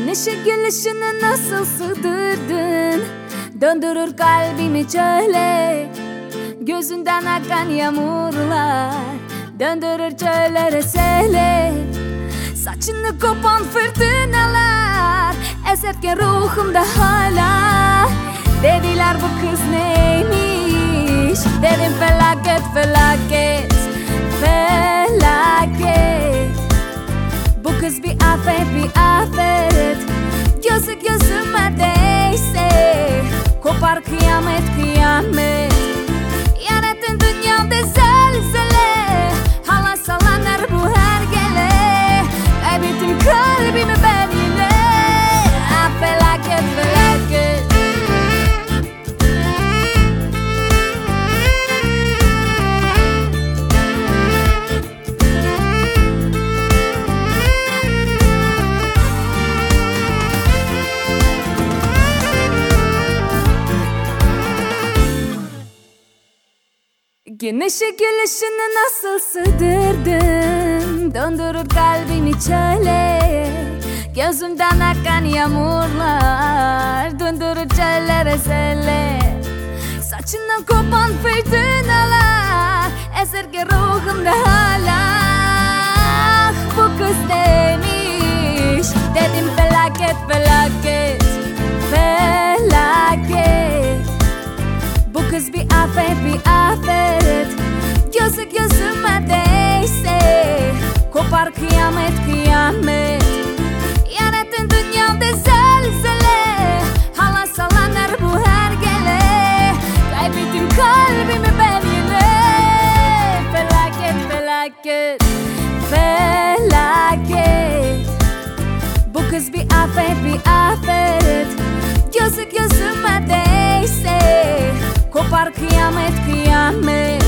Güneşe gülüşünü nasıl sığdırdın, döndürür kalbimi çöle. Gözünden akan yağmurlar döndürür çöllere sele. Saçını kopan fırtınalar eserken ruhumda hala. Dediler bu kız neymiş, dedim felaket felaket felaket. Bu kız bir afet bir afet, gözü gözüme değse kopar kıyamet kıyamet. Yarattın dünyamda zelzele, hala sallanır bu hergele. Kaybettim kalbimi ben yine, felaket felaket. Güneşe gülüşünü nasıl sığdırdın, döndürür kalbimi çöle. Gözümden akan yağmurlar döndürür çöllere sele. Saçından kopan fırtınalar eserken ruhumda hala. Bu kız neymiş, dedim felaket felaket felaket. Bu kız bir afet bir afet, gözü gözüme değse kopar kıyamet kıyamet. Yarattın dünyamda zelzele, hala sallanır bu hergele. Kaybettim kalbimi ben yine, felaket felaket felaket. Bu kız bir afet bir afet, gözü gözüme değse kopar kıyamet kıyamet.